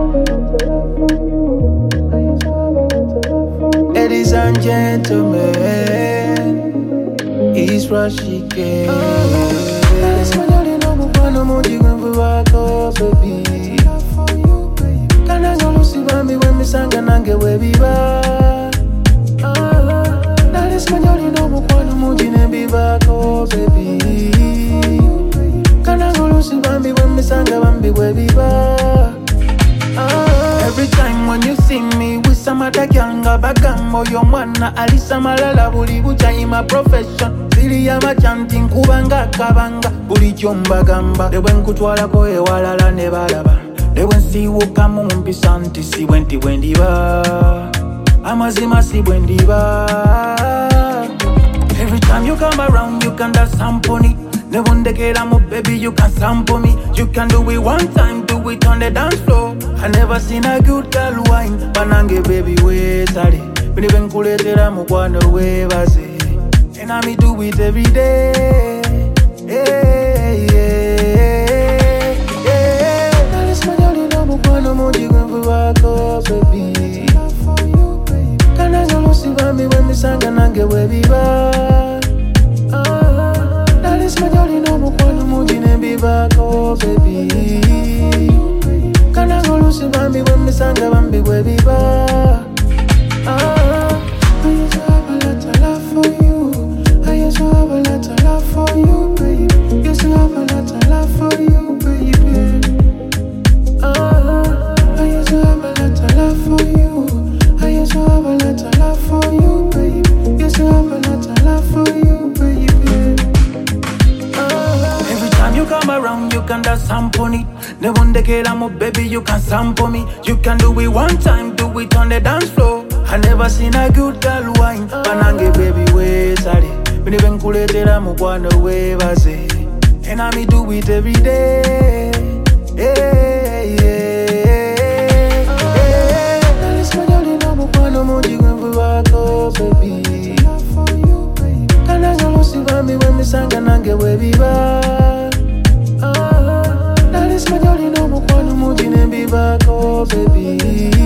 Ladies and gentlemen, it's Rashike. Español no mukwana mungi gwenvu wako baby. Kana ngolusi bambi wemisanga nange webiba. Español no mukwana mungi nembi wako baby. Kana ngolusi bambi wemisanga bambi webiba. Every time when you see me with some other girl bagambo yo mwana alisa malala buli bucha in my profession siri ya machanting kubanga kabanga buli chomba gamba de bwen kutwala ko ewalala ne balaba de bwen siwuka mu mpisanti si bwenti bwendiba amazima si bwendiba. Every time you come around you can dance samponi. Ne wonde get mo baby you can sample me. You can do it one time, do it on the dance floor. I never seen a good girl wine. Banange baby we sorry. Bini benkuletera mukwano we base. And I me do it every day. Hey, yeah, yeah. Dale Español no mukwano mungi gwenvu wako baby. Kana ngolusi bambi wemisanga nange webiba. Español no mukwano mungi nembi bako baby. Kana ngolusi bambi wemisanga bambi webiba. I used to have a lot of love for you. I used to have a lot of love for you, baby. Used to have a lot of love for you, baby. I used to have a lot of love for you. I used to have a lot of love for you, baby. Used to have a lot of love for you, baby. Every time you come around, you can dance samponi. Ne wonde kela mo baby, you can sample me. You can do it one time, do it on the dance floor. I never seen a good girl wine. Banange baby we sorry. Bini benkuletera mukwano we base. And I me do it every day. Hey, yeah, yeah. Dale Español no mukwano mungi gwenvu wako baby. Kana ngolusi bambi wemisanga nange webiba. Dale Español no mukwano mungi nembi bako baby.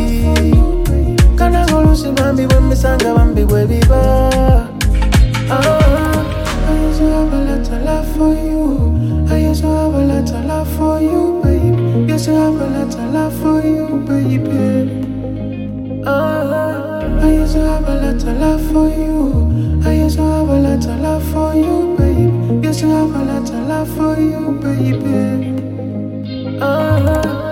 Kana ngolusi bambi wemisanga bambi webiba. I used to have a lot of love for you. I used to have a lot of love for you, baby. Used to have a lot of love for you, baby. I used to have a lot of love for you. I used to have a lot of love for you, baby. Used to have a lot of love for you, baby.